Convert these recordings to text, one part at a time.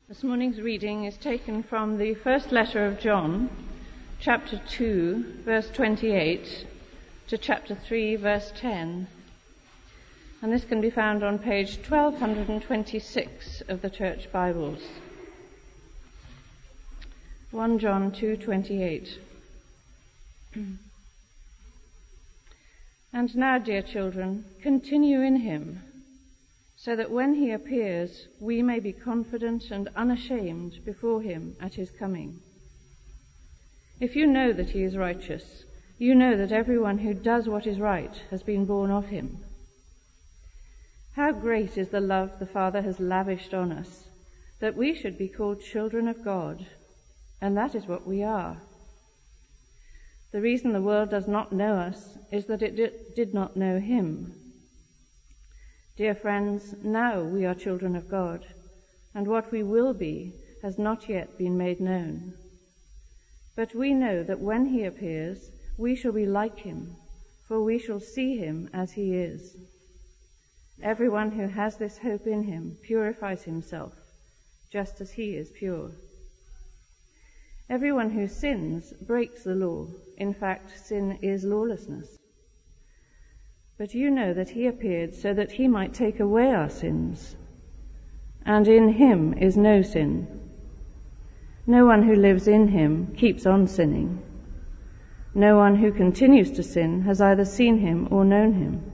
This morning's reading is taken from the first letter of John, chapter 2, verse 28, to chapter 3, verse 10. And this can be found on page 1226 of the Church Bibles. 1 John 2:28. And now, dear children, continue in him, so that when he appears, we may be confident and unashamed before him at his coming. If you know that he is righteous, you know that everyone who does what is right has been born of him. How great is the love the Father has lavished on us, that we should be called children of God, and that is what we are. The reason the world does not know us is that it did not know him. Dear friends, now we are children of God, and what we will be has not yet been made known. But we know that when he appears, we shall be like him, for we shall see him as he is. Everyone who has this hope in him purifies himself, just as he is pure. Everyone who sins breaks the law. In fact, sin is lawlessness. But you know that he appeared so that he might take away our sins, and in him is no sin. No one who lives in him keeps on sinning. No one who continues to sin has either seen him or known him.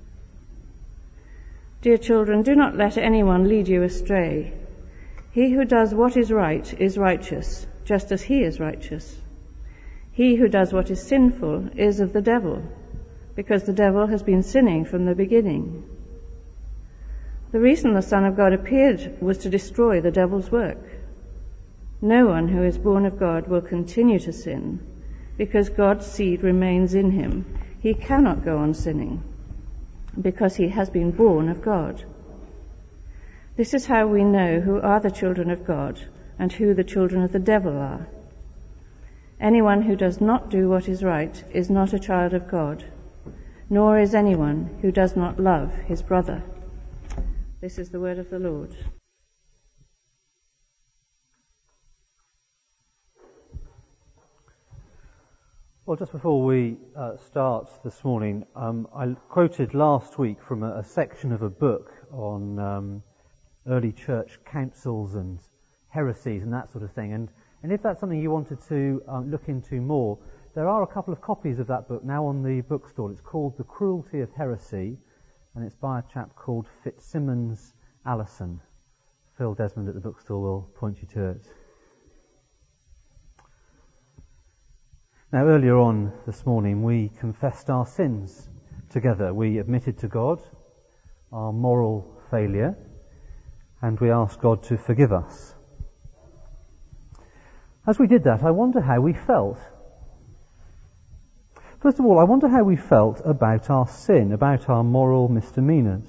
Dear children, do not let anyone lead you astray. He who does what is right is righteous, just as he is righteous. He who does what is sinful is of the devil, because the devil has been sinning from the beginning. The reason the Son of God appeared was to destroy the devil's work. No one who is born of God will continue to sin, because God's seed remains in him. He cannot go on sinning, because he has been born of God. This is how we know who are the children of God and who the children of the devil are. Anyone who does not do what is right is not a child of God, nor is anyone who does not love his brother. This is the word of the Lord. Well, just before we start this morning, I quoted last week from a section of a book on early church councils and heresies and that sort of thing. And if that's something you wanted to look into more, there are a couple of copies of that book now on the bookstall. It's called The Cruelty of Heresy, and it's by a chap called Fitzsimmons Allison. Phil Desmond at the bookstall will point you to it. Now, earlier on this morning, we confessed our sins together. We admitted to God our moral failure, and we asked God to forgive us. As we did that, I wonder how we felt. First of all, I wonder how we felt about our sin, about our moral misdemeanours.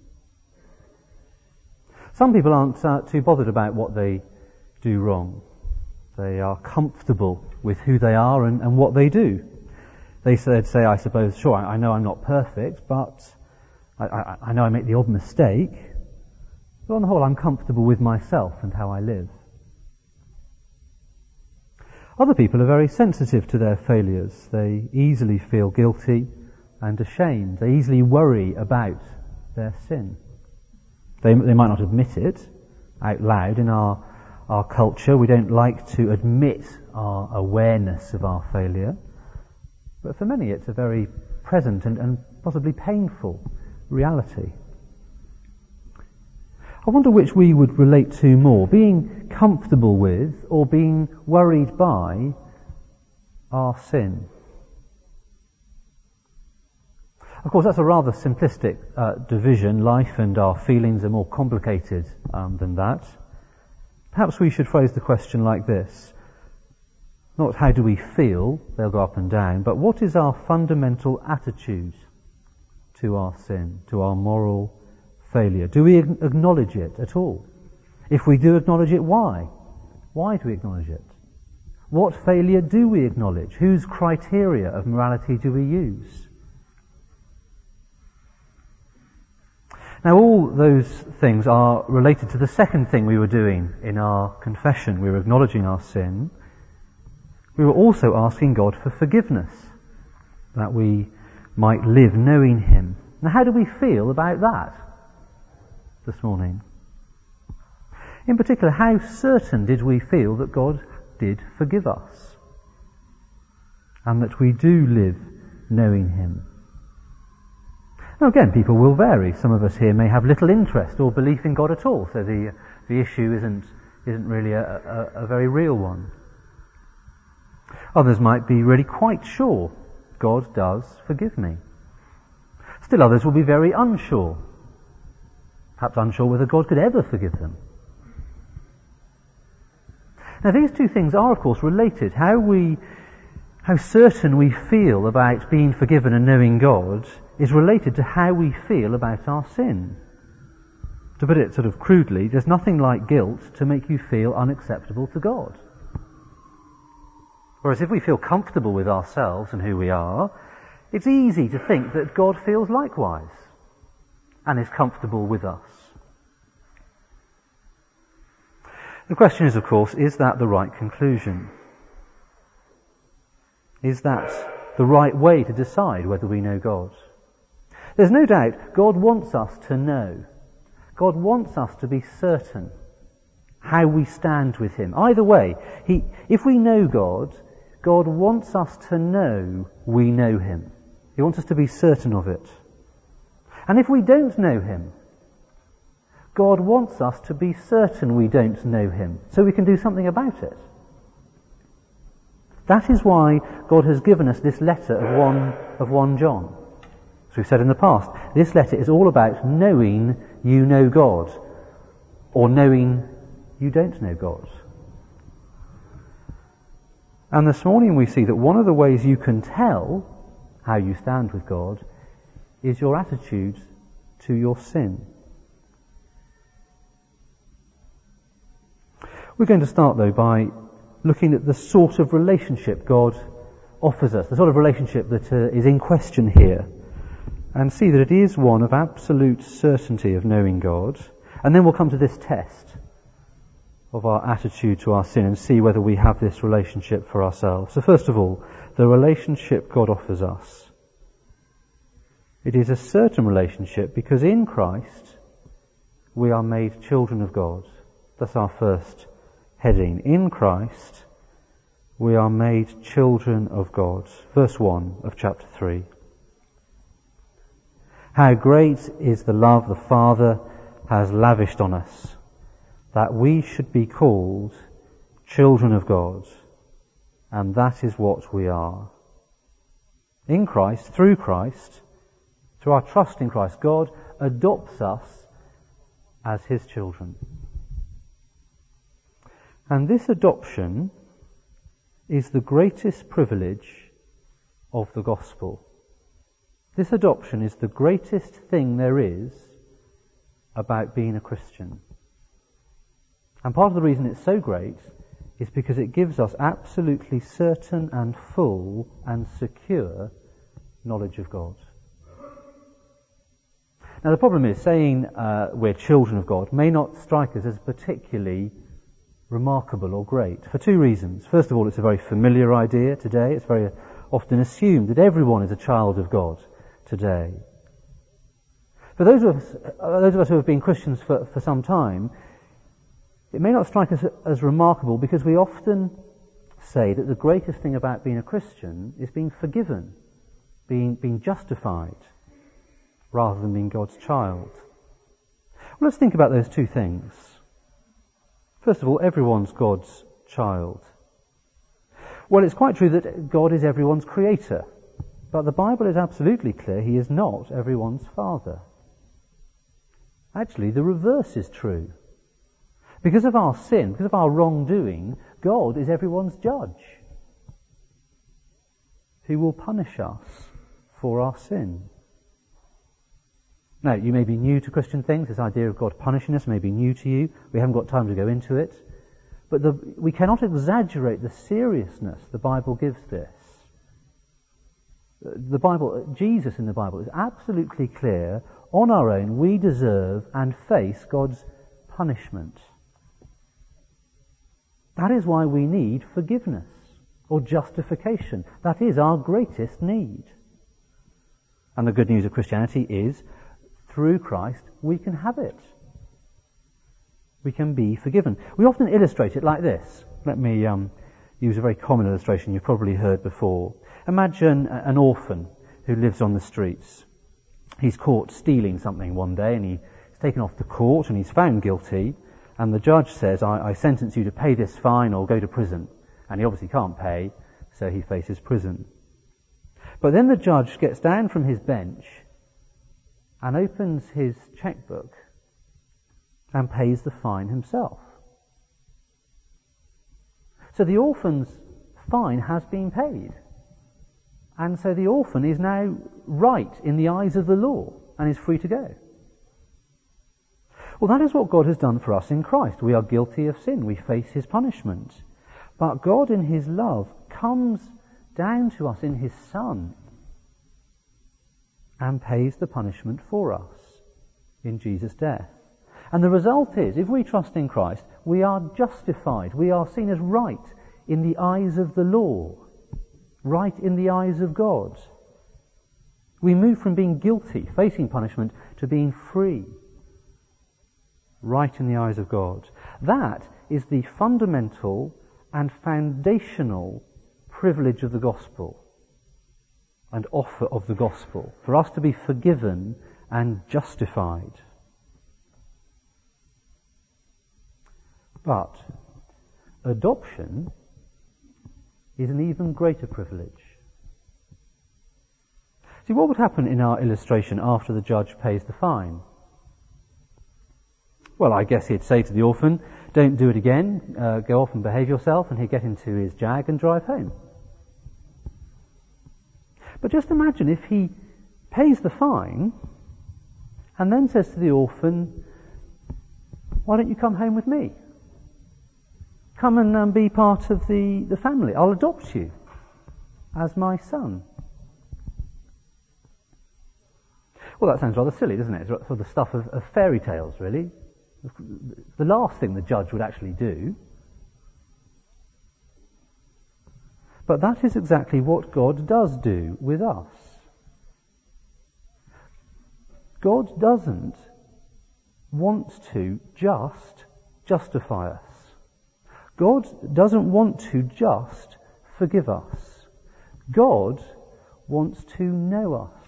Some people aren't too bothered about what they do wrong. They are comfortable with who they are and what they do. They'd say, I suppose, sure, I know I'm not perfect, but I know I make the odd mistake. But on the whole, I'm comfortable with myself and how I live. Other people are very sensitive to their failures. They easily feel guilty and ashamed. They easily worry about their sin. They might not admit it out loud. In our culture, we don't like to admit our awareness of our failure. But for many, it's a very present and possibly painful reality. I wonder which we would relate to more, being comfortable with or being worried by our sin. Of course, that's a rather simplistic division. Life and our feelings are more complicated than that. Perhaps we should phrase the question like this. Not how do we feel, they'll go up and down, but what is our fundamental attitude to our sin, to our moral failure? Do we acknowledge it at all? If we do acknowledge it, why? Why do we acknowledge it? What failure do we acknowledge? Whose criteria of morality do we use? Now all those things are related to the second thing we were doing in our confession. We were acknowledging our sin. We were also asking God for forgiveness, that we might live knowing Him. Now how do we feel about that this morning? In particular, how certain did we feel that God did forgive us and that we do live knowing Him? Now again, people will vary. Some of us here may have little interest or belief in God at all, so the issue isn't really a very real one. Others might be really quite sure God does forgive me. Still others will be very unsure, perhaps unsure whether God could ever forgive them. Now these two things are of course related. How certain we feel about being forgiven and knowing God is related to how we feel about our sin. To put it sort of crudely, there's nothing like guilt to make you feel unacceptable to God. Whereas if we feel comfortable with ourselves and who we are, it's easy to think that God feels likewise and is comfortable with us. The question is, of course, is that the right conclusion? Is that the right way to decide whether we know God? There's no doubt God wants us to know. God wants us to be certain how we stand with Him. Either way, if we know God, God wants us to know we know Him. He wants us to be certain of it. And if we don't know Him, God wants us to be certain we don't know Him, so we can do something about it. That is why God has given us this letter of 1 John. As we've said in the past, this letter is all about knowing you know God, or knowing you don't know God. And this morning we see that one of the ways you can tell how you stand with God is your attitude to your sin. We're going to start though by looking at the sort of relationship God offers us, the sort of relationship that is in question here, and see that it is one of absolute certainty of knowing God. And then we'll come to this test of our attitude to our sin and see whether we have this relationship for ourselves. So first of all, the relationship God offers us. It is a certain relationship because in Christ we are made children of God. That's our first heading. In Christ we are made children of God. Verse 1 of chapter 3. How great is the love the Father has lavished on us, that we should be called children of God. And that is what we are. In Christ, through our trust in Christ, God adopts us as His children. And this adoption is the greatest privilege of the gospel. This adoption is the greatest thing there is about being a Christian. And part of the reason it's so great is because it gives us absolutely certain and full and secure knowledge of God. Now the problem is, saying we're children of God may not strike us as particularly remarkable or great, for two reasons. First of all, it's a very familiar idea today. It's very often assumed that everyone is a child of God today. For those of us who have been Christians for some time, it may not strike us as remarkable because we often say that the greatest thing about being a Christian is being forgiven, being justified, rather than being God's child. Well, let's think about those two things. First of all, everyone's God's child. Well, it's quite true that God is everyone's creator, but the Bible is absolutely clear He is not everyone's father. Actually, the reverse is true. Because of our sin, because of our wrongdoing, God is everyone's judge, who will punish us for our sin. Now, you may be new to Christian things. This idea of God punishing us may be new to you. We haven't got time to go into it. But we cannot exaggerate the seriousness the Bible gives this. Jesus in the Bible is absolutely clear on our own, we deserve and face God's punishment. That is why we need forgiveness or justification. That is our greatest need. And the good news of Christianity is, through Christ, we can have it. We can be forgiven. We often illustrate it like this. Let me use a very common illustration you've probably heard before. Imagine an orphan who lives on the streets. He's caught stealing something one day and he's taken off to court and he's found guilty, and the judge says, I sentence you to pay this fine or go to prison. And he obviously can't pay, so he faces prison. But then the judge gets down from his bench and opens his checkbook and pays the fine himself. So the orphan's fine has been paid. And so the orphan is now right in the eyes of the law and is free to go. Well, that is what God has done for us in Christ. We are guilty of sin. We face his punishment. But God in his love comes down to us in his Son and pays the punishment for us in Jesus' death. And the result is, if we trust in Christ, we are justified. We are seen as right in the eyes of the law, right in the eyes of God. We move from being guilty, facing punishment, to being free, right in the eyes of God. That is the fundamental and foundational privilege of the gospel and offer of the gospel, for us to be forgiven and justified. But adoption is an even greater privilege. See, what would happen in our illustration after the judge pays the fine? Well, I guess he'd say to the orphan, don't do it again, go off and behave yourself, and he'd get into his Jag and drive home. But just imagine if he pays the fine and then says to the orphan, why don't you come home with me? Come and be part of the family. I'll adopt you as my son. Well, that sounds rather silly, doesn't it? It's sort of the stuff of fairy tales, really. The last thing the judge would actually do. But that is exactly what God does do with us. God doesn't want to just justify us. God doesn't want to just forgive us. God wants to know us.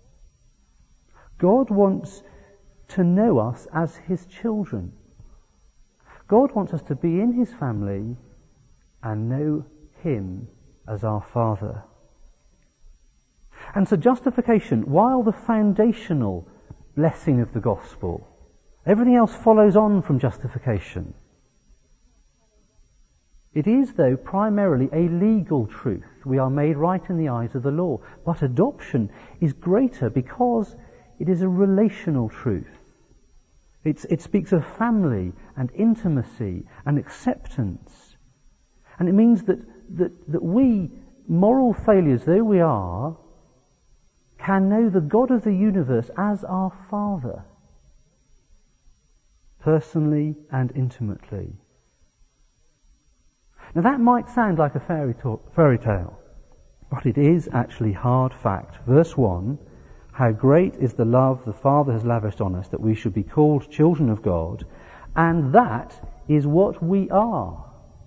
God wants to know us as his children. God wants us to be in his family and know him as our Father. And so justification, while the foundational blessing of the gospel, everything else follows on from justification. It is, though, primarily a legal truth. We are made right in the eyes of the law. But adoption is greater because it is a relational truth. It speaks of family and intimacy and acceptance. And it means that we, moral failures though we are, can know the God of the universe as our Father, personally and intimately. Now that might sound like a fairy tale, but it is actually hard fact. Verse 1, how great is the love the Father has lavished on us that we should be called children of God, and that is what we are.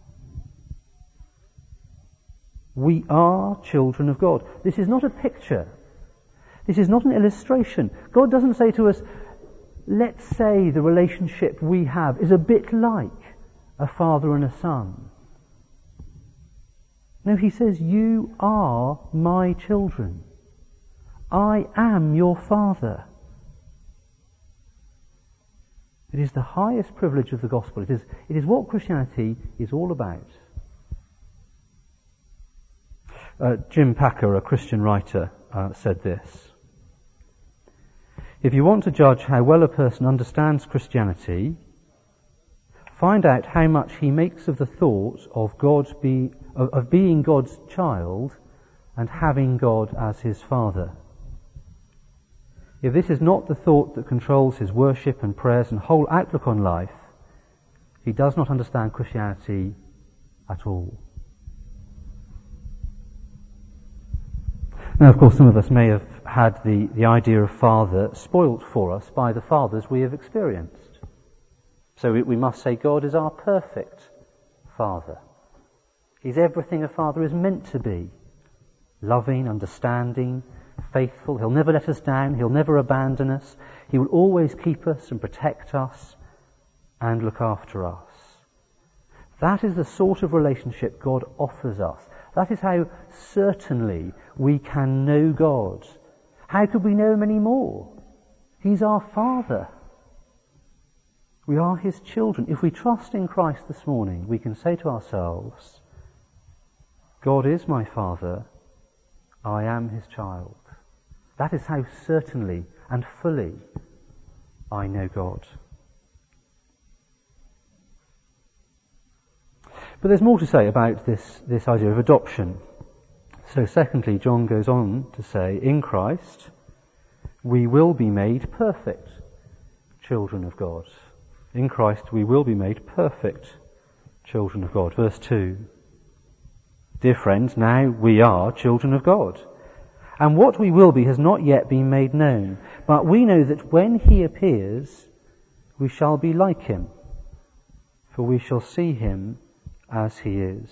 We are children of God. This is not a picture. This is not an illustration. God doesn't say to us, let's say the relationship we have is a bit like a father and a son. No, he says, you are my children. I am your Father. It is the highest privilege of the gospel. It is what Christianity is all about. Jim Packer, a Christian writer, said this: if you want to judge how well a person understands Christianity, find out how much he makes of the thought of being God's child and having God as his Father. if this is not the thought that controls his worship and prayers and whole outlook on life, he does not understand Christianity at all. Now, of course, some of us may have had the idea of father spoilt for us by the fathers we have experienced. So we must say God is our perfect father. He's everything a father is meant to be. Loving, understanding, faithful. He'll never let us down. He'll never abandon us. He will always keep us and protect us and look after us. That is the sort of relationship God offers us. That is how certainly we can know God. How could we know Him any more? He's our Father. We are His children. If we trust in Christ this morning, we can say to ourselves, God is my Father. I am His child. That is how certainly and fully I know God. But there's more to say about this idea of adoption. So secondly, John goes on to say, in Christ, we will be made perfect children of God. In Christ, we will be made perfect children of God. Verse 2. Dear friends, now we are children of God. And what we will be has not yet been made known. But we know that when He appears, we shall be like Him. For we shall see Him as He is.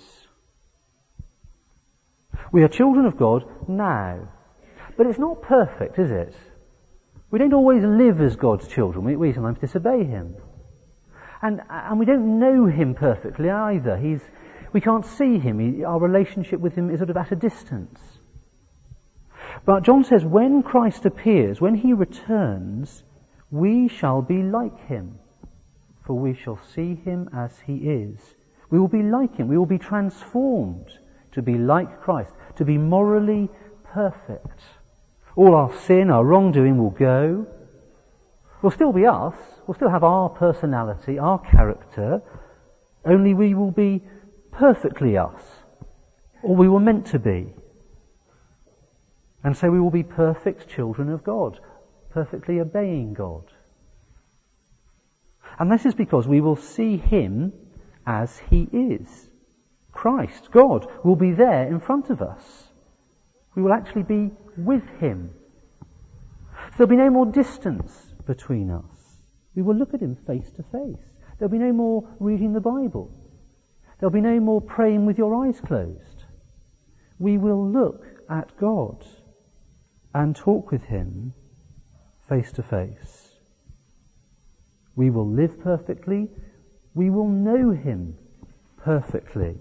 We are children of God now. But it's not perfect, is it? We don't always live as God's children. We sometimes disobey Him. And we don't know Him perfectly either. We can't see Him. Our relationship with Him is sort of at a distance. But John says when Christ appears, when He returns, we shall be like Him. For we shall see Him as He is. We will be like Him. We will be transformed to be like Christ, to be morally perfect. All our sin, our wrongdoing will go. We'll still be us. We'll still have our personality, our character. Only we will be perfectly us. Or we were meant to be. And so we will be perfect children of God, perfectly obeying God. And this is because we will see Him as He is. Christ, God, will be there in front of us. We will actually be with Him. There'll be no more distance between us. We will look at Him face to face. There'll be no more reading the Bible. There'll be no more praying with your eyes closed. We will look at God and talk with Him face to face. We will live perfectly. We will know Him perfectly.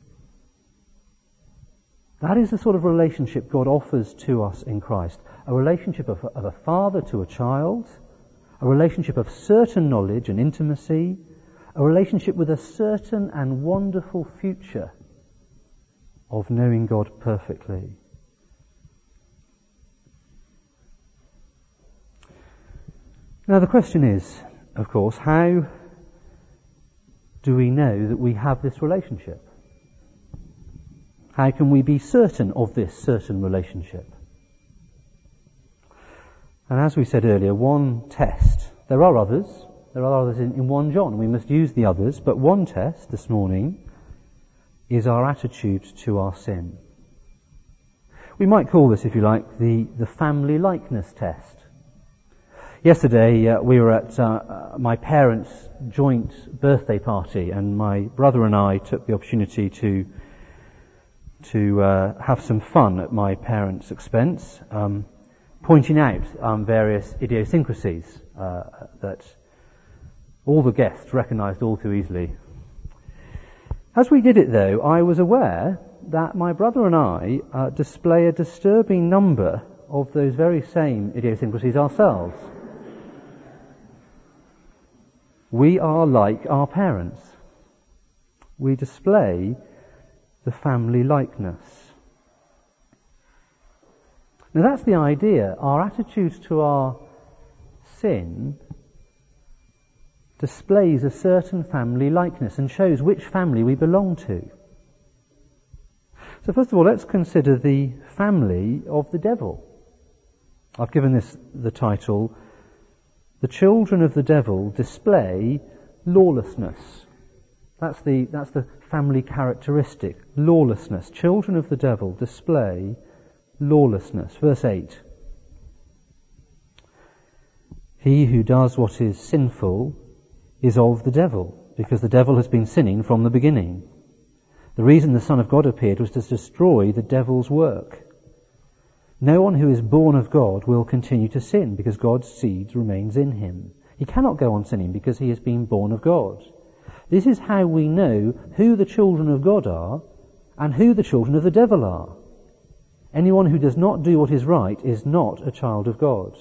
That is the sort of relationship God offers to us in Christ. A relationship of a father to a child, a relationship of certain knowledge and intimacy, a relationship with a certain and wonderful future of knowing God perfectly. Now the question is, of course, how do we know that we have this relationship? How can we be certain of this certain relationship? And as we said earlier, one test. There are others in 1 John. We must use the others, but one test this morning is our attitude to our sin. We might call this, if you like, the family likeness test. Yesterday we were at my parents' joint birthday party, and my brother and I took the opportunity to have some fun at my parents' expense, pointing out various idiosyncrasies that all the guests recognised all too easily. As we did it, though, I was aware that my brother and I display a disturbing number of those very same idiosyncrasies ourselves. We are like our parents. We display the family likeness. Now that's the idea. Our attitude to our sin displays a certain family likeness and shows which family we belong to. So first of all, let's consider the family of the devil. I've given this the title, The Children of the Devil Display Lawlessness. That's the family characteristic, lawlessness. Children of the devil display lawlessness. Verse 8. He who does what is sinful is of the devil, because the devil has been sinning from the beginning. The reason the Son of God appeared was to destroy the devil's work. No one who is born of God will continue to sin, because God's seed remains in him. He cannot go on sinning because he has been born of God. This is how we know who the children of God are and who the children of the devil are. Anyone who does not do what is right is not a child of God.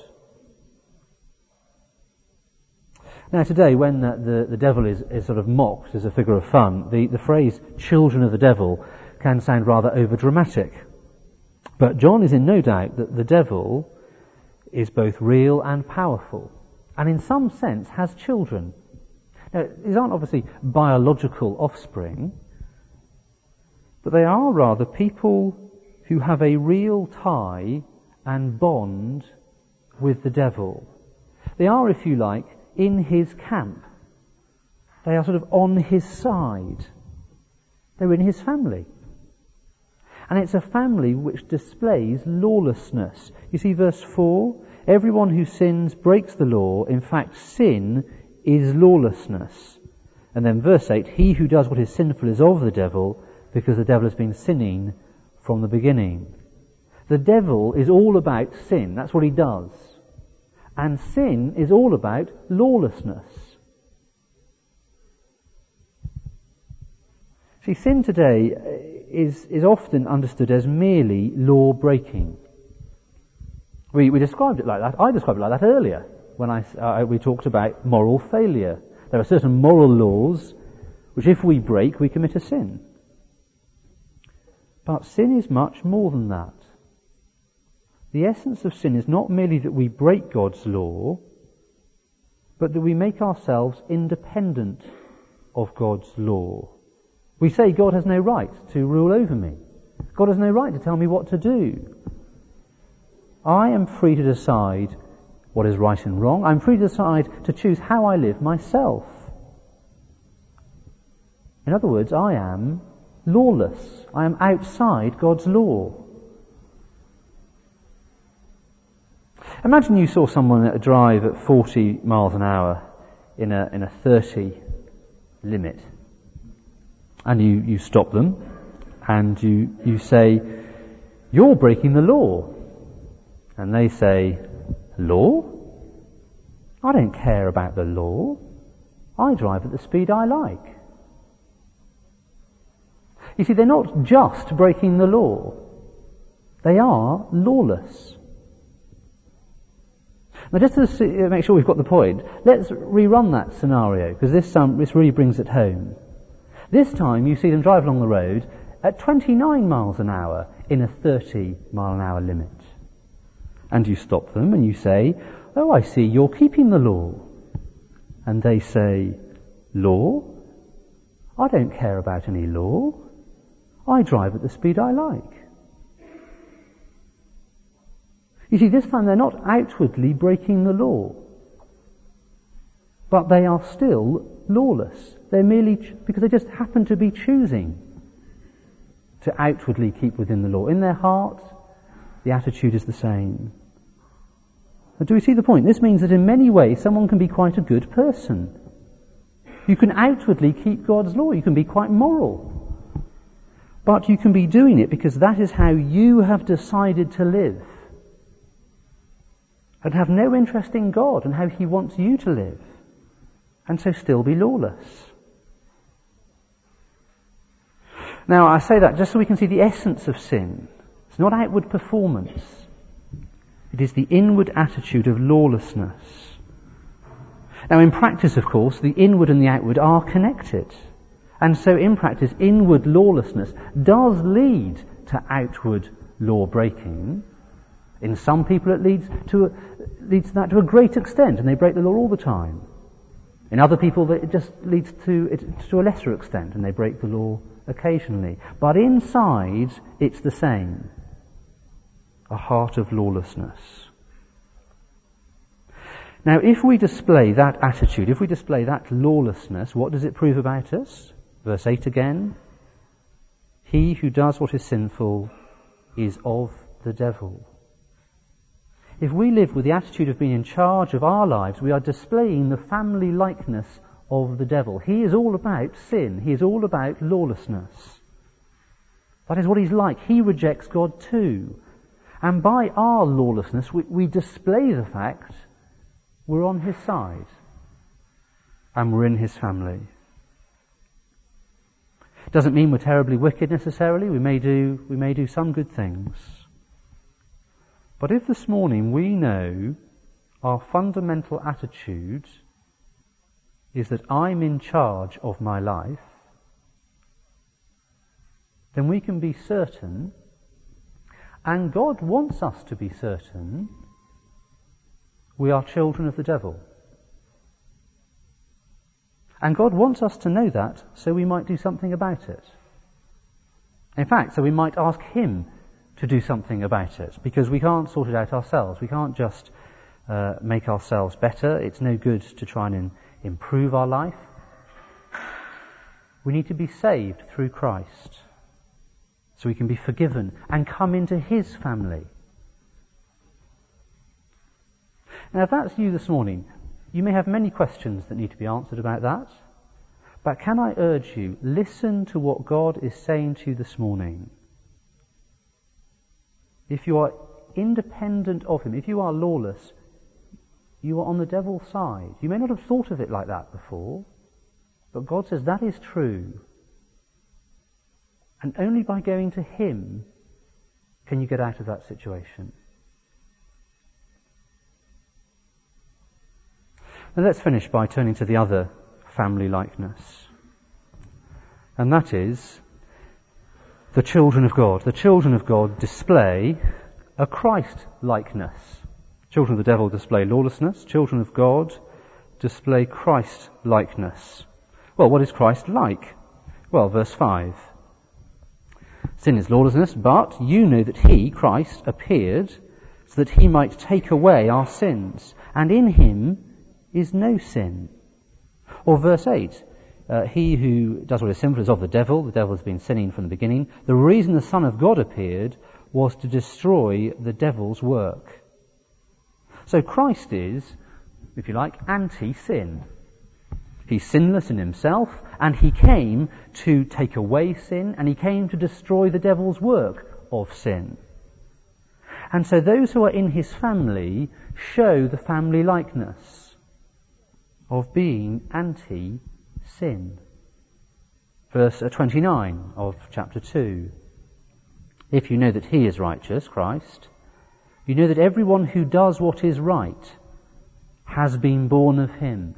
Now today, when the devil is sort of mocked as a figure of fun, the phrase children of the devil can sound rather over-dramatic. But John is in no doubt that the devil is both real and powerful, and in some sense has children. Now, these aren't obviously biological offspring, but they are rather people who have a real tie and bond with the devil. They are, if you like, in his camp. They are sort of on his side. They're in his family. And it's a family which displays lawlessness. You see verse 4, everyone who sins breaks the law. In fact, sin is lawlessness. And then verse 8, he who does what is sinful is of the devil, because the devil has been sinning from the beginning. The devil is all about sin. That's what he does. And sin is all about lawlessness. See, sin today is often understood as merely law breaking. We described it like that. I described it like that earlier when we talked about moral failure. There are certain moral laws which if we break, we commit a sin. But sin is much more than that. The essence of sin is not merely that we break God's law, but that we make ourselves independent of God's law. We say God has no right to rule over me. God has no right to tell me what to do. I am free to decide what is right and wrong. I'm free to decide to choose how I live myself. In other words, I am lawless. I am outside God's law. Imagine you saw someone drive at 40 miles an hour in a 30 limit. And you stop them and you say, you're breaking the law. And they say, law? I don't care about the law. I drive at the speed I like. You see, they're not just breaking the law. They are lawless. Now, just to make sure we've got the point, let's rerun that scenario, because this really brings it home. This time you see them drive along the road at 29 miles an hour in a 30 mile an hour limit. And you stop them and you say, oh, I see you're keeping the law. And they say, law? I don't care about any law. I drive at the speed I like. You see, this time they're not outwardly breaking the law, but they are still lawless. They're merely because they just happen to be choosing to outwardly keep within the law. In their heart, the attitude is the same. But do we see the point? This means that in many ways someone can be quite a good person. You can outwardly keep God's law. You can be quite moral. But you can be doing it because that is how you have decided to live. And have no interest in God and how He wants you to live. And so still be lawless. Now, I say that just so we can see the essence of sin. It's not outward performance. It is the inward attitude of lawlessness. Now, in practice, of course, the inward and the outward are connected. And so, in practice, inward lawlessness does lead to outward law breaking. In some people it leads to that to a great extent, and they break the law all the time. In other people it just leads to it to a lesser extent, and they break the law occasionally. But inside it's the same. A heart of lawlessness. Now, if we display that attitude, if we display that lawlessness, what does it prove about us? Verse 8 again. He who does what is sinful is of the devil. If we live with the attitude of being in charge of our lives, we are displaying the family likeness of the devil. He is all about sin. He is all about lawlessness. That is what he's like. He rejects God too. And by our lawlessness, we display the fact we're on his side and we're in his family. It doesn't mean we're terribly wicked necessarily. We may do some good things. But if this morning we know our fundamental attitude is that I'm in charge of my life, then we can be certain, and God wants us to be certain, we are children of the devil. And God wants us to know that so we might do something about it. In fact, so we might ask him to do something about it, because we can't sort it out ourselves. We can't just make ourselves better. It's no good to try and improve our life. We need to be saved through Christ so we can be forgiven and come into his family. Now, if that's you this morning, you may have many questions that need to be answered about that. But can I urge you, listen to what God is saying to you this morning. If you are independent of him, if you are lawless, you are on the devil's side. You may not have thought of it like that before, but God says that is true. And only by going to him can you get out of that situation. Now let's finish by turning to the other family likeness. And that is the children of God. The children of God display a Christ likeness. Children of the devil display lawlessness. Children of God display Christ likeness. Well, what is Christ like? Well, verse 5. Sin is lawlessness, but you know that he, Christ, appeared so that he might take away our sins, and in him is no sin. Or verse 8, he who does what is sinful is of the devil has been sinning from the beginning. The reason the Son of God appeared was to destroy the devil's work. So Christ is, if you like, anti-sin. He's sinless in himself, and he came to take away sin, and he came to destroy the devil's work of sin. And so those who are in his family show the family likeness of being anti-sin. Verse 29 of chapter 2. If you know that he is righteous, Christ, you know that everyone who does what is right has been born of him.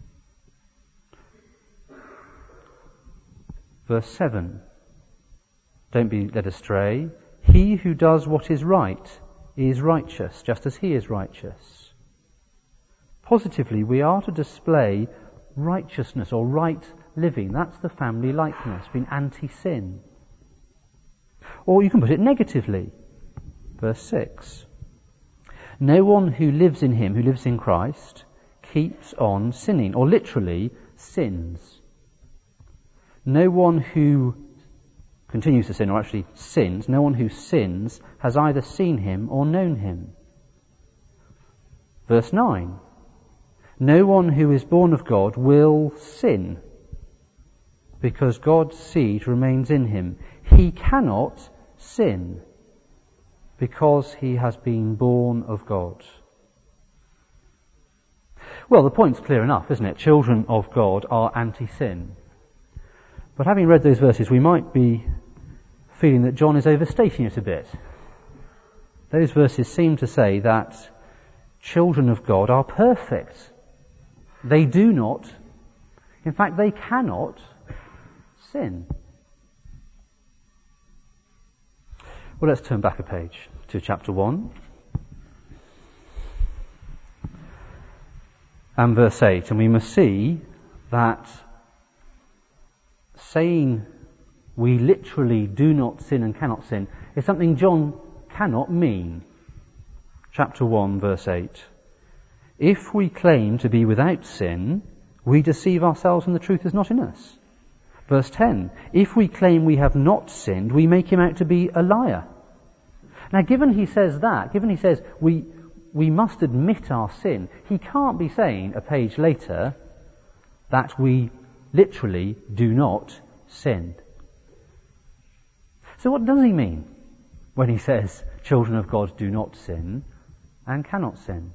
Verse 7. Don't be led astray. He who does what is right is righteous, just as he is righteous. Positively, we are to display righteousness or right living. That's the family likeness, being anti-sin. Or you can put it negatively. Verse 6. No one who lives in him, who lives in Christ, keeps on sinning, or literally sins. No one who continues to sin, or actually sins, no one who sins has either seen him or known him. Verse 9. No one who is born of God will sin, because God's seed remains in him. He cannot sin, because he has been born of God. Well, the point's clear enough, isn't it? Children of God are anti-sin. But having read those verses, we might be feeling that John is overstating it a bit. Those verses seem to say that children of God are perfect. They do not, in fact, they cannot sin. Well, let's turn back a page to chapter 1 and verse 8, and we must see that saying we literally do not sin and cannot sin is something John cannot mean. Chapter 1, verse 8. If we claim to be without sin, we deceive ourselves and the truth is not in us. Verse 10, if we claim we have not sinned, we make him out to be a liar. Now, given he says we must admit our sin, he can't be saying a page later that we literally do not sin. So what does he mean when he says children of God do not sin and cannot sin?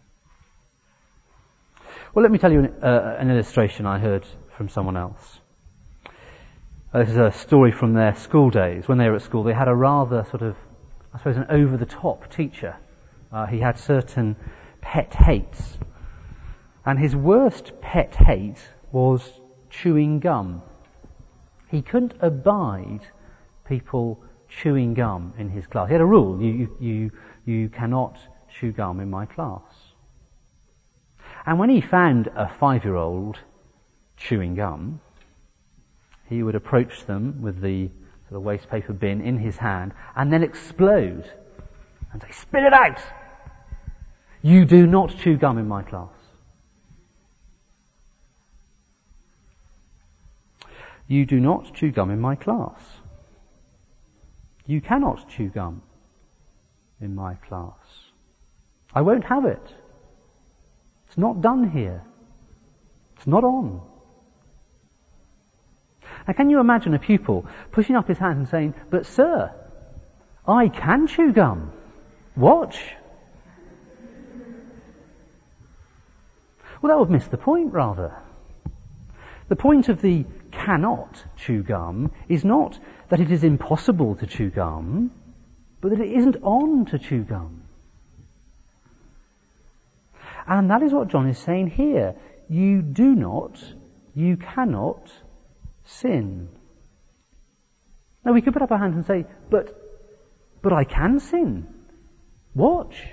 Well, let me tell you an illustration I heard from someone else. This is a story from their school days. When they were at school, they had a rather sort of, I suppose, an over-the-top teacher. He had certain pet hates. And his worst pet hate was chewing gum. He couldn't abide people chewing gum in his class. He had a rule, you cannot chew gum in my class. And when he found a 5-year-old chewing gum, he would approach them with the sort of waste paper bin in his hand and then explode and say, "Spit it out! You do not chew gum in my class." You do not chew gum in my class. You cannot chew gum in my class. I won't have it. It's not done here. It's not on. Now, can you imagine a pupil pushing up his hand and saying, "But sir, I can chew gum. Watch." Well, that would miss the point, rather. The point of the cannot chew gum is not that it is impossible to chew gum, but that it isn't on to chew gum. And that is what John is saying here. You cannot sin. Now we could put up our hands and say, but I can sin. Watch.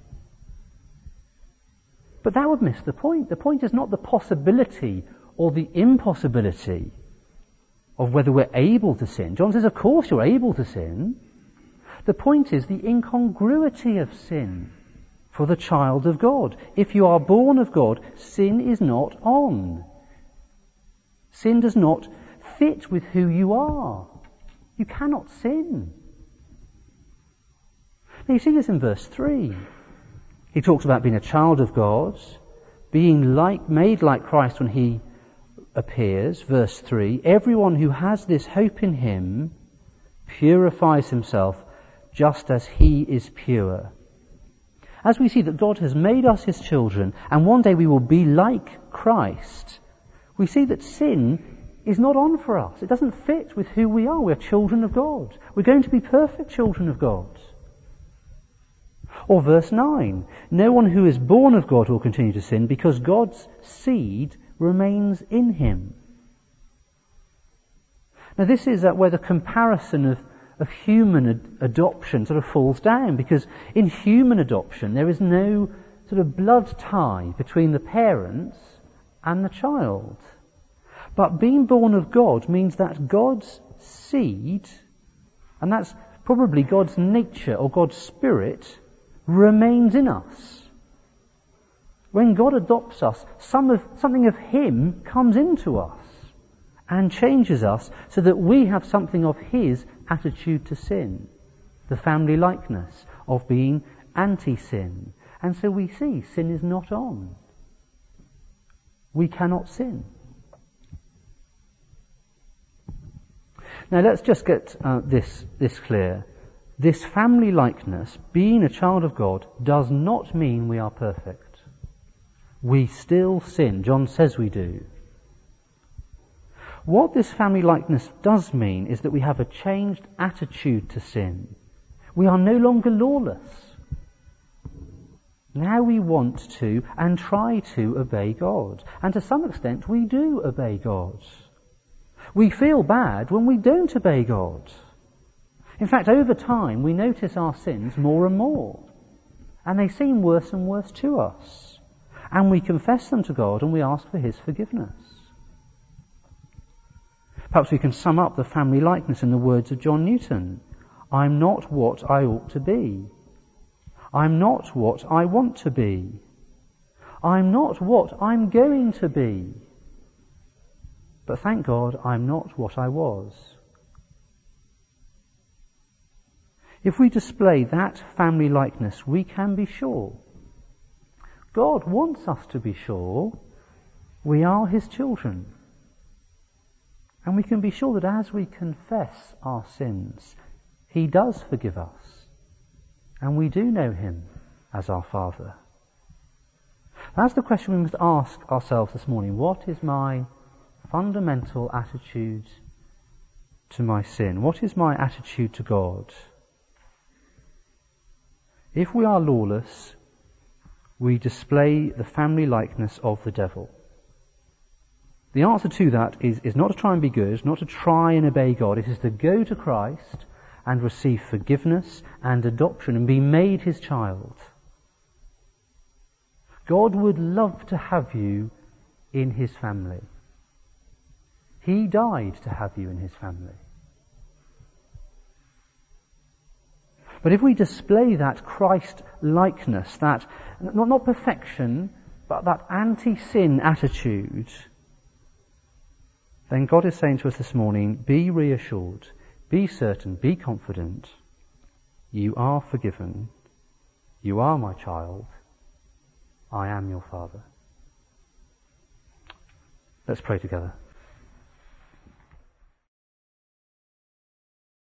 But that would miss the point. The point is not the possibility or the impossibility of whether we're able to sin. John says, of course you're able to sin. The point is the incongruity of sin for the child of God. If you are born of God, sin is not on. Sin does not fit with who you are. You cannot sin. Now you see this in verse 3. He talks about being a child of God, being made like Christ when he appears. Verse 3, everyone who has this hope in him purifies himself just as he is pure. As we see that God has made us his children, and one day we will be like Christ, we see that sin is not on for us. It doesn't fit with who we are. We're children of God. We're going to be perfect children of God. Or verse 9, no one who is born of God will continue to sin because God's seed remains in him. Now this is where the comparison of human adoption sort of falls down, because in human adoption there is no sort of blood tie between the parents and the child. But being born of God means that God's seed, and that's probably God's nature or God's spirit, remains in us. When God adopts us, something of him comes into us and changes us so that we have something of his attitude to sin, the family likeness of being anti-sin. And so we see sin is not on. We cannot sin. Now let's just get this clear. This family likeness, being a child of God, does not mean we are perfect. We still sin. John says we do. What this family likeness does mean is that we have a changed attitude to sin. We are no longer lawless. Now we want to and try to obey God. And to some extent we do obey God. We feel bad when we don't obey God. In fact, over time we notice our sins more and more. And they seem worse and worse to us. And we confess them to God and we ask for his forgiveness. Perhaps we can sum up the family likeness in the words of John Newton. I'm not what I ought to be. I'm not what I want to be. I'm not what I'm going to be. But thank God I'm not what I was. If we display that family likeness, we can be sure. God wants us to be sure we are His children. And we can be sure that as we confess our sins, He does forgive us. And we do know Him as our Father. That's the question we must ask ourselves this morning. What is my fundamental attitude to my sin? What is my attitude to God? If we are lawless, we display the family likeness of the devil. The answer to that is not to try and be good, not to try and obey God. It is to go to Christ and receive forgiveness and adoption and be made His child. God would love to have you in His family. He died to have you in His family. But if we display that Christ likeness, that not perfection, but that anti-sin attitude, then God is saying to us this morning, be reassured, be certain, be confident. You are forgiven. You are my child. I am your Father. Let's pray together.